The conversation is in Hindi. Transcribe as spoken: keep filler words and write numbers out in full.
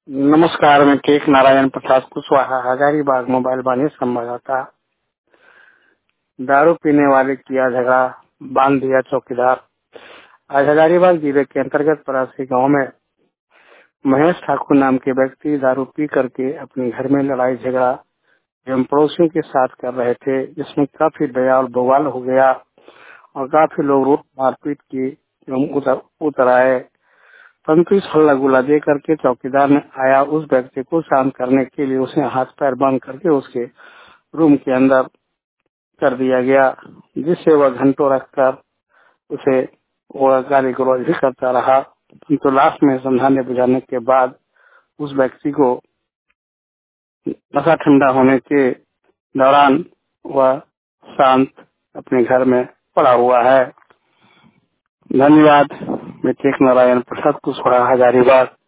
नमस्कार, मैं केक नारायण प्रसाद कुशवाहा हजारीबाग मोबाइल वाणी संवाददाता। दारू पीने वाले किया झगड़ा, बांध दिया चौकीदार। आज हजारीबाग जिले के अंतर्गत परासी गांव में महेश ठाकुर नाम के व्यक्ति दारू पी करके अपने घर में लड़ाई झगड़ा एवं पड़ोसियों के साथ कर रहे थे, जिसमें काफी दया और बवाल हो गया और काफी लोग रोड मारपीट की एवं उतर, उतर आए। परंतु इस हल्ला गुल्ला दे करके चौकीदार ने आया उस व्यक्ति को शांत करने के लिए उसे हाथ पैर बांध करके उसके रूम के अंदर कर दिया गया, जिससे वह घंटों रखकर उसे वह गाली गलौज भी करता रहा। तो लास्ट में समझाने बुझाने के बाद उस व्यक्ति को नशा ठंडा होने के दौरान वह शांत अपने घर में पड़ा हुआ है। धन्यवाद। मैं केक नारायण प्रसाद कुशवाहा हजारीबाग।